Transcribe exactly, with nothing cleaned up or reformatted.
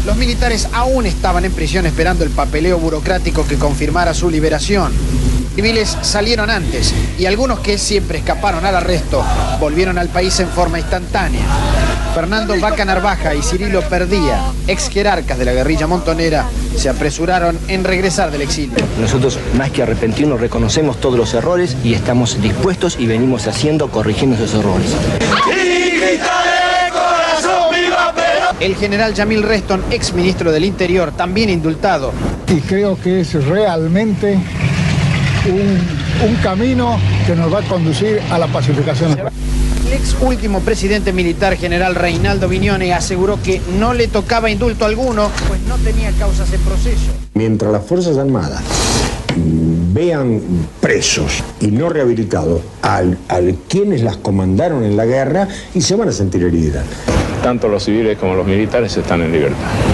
Los militares aún estaban en prisión esperando el papeleo burocrático que confirmara su liberación. Civiles salieron antes y algunos que siempre escaparon al arresto volvieron al país en forma instantánea. Fernando Vaca Narvaja y Cirilo Perdía, ex jerarcas de la guerrilla montonera, se apresuraron en regresar del exilio. Nosotros, más que arrepentirnos, reconocemos todos los errores y estamos dispuestos y venimos haciendo, corrigiendo esos errores. El general Yamil Reston, ex ministro del Interior, también indultado. Y creo que es realmente un, un camino que nos va a conducir a la pacificación. El ex último presidente militar, general Reinaldo Viñone, aseguró que no le tocaba indulto alguno, pues no tenía causas en proceso. Mientras las Fuerzas Armadas vean presos y no rehabilitados a quienes las comandaron en la guerra, y se van a sentir heridas. Tanto los civiles como los militares están en libertad.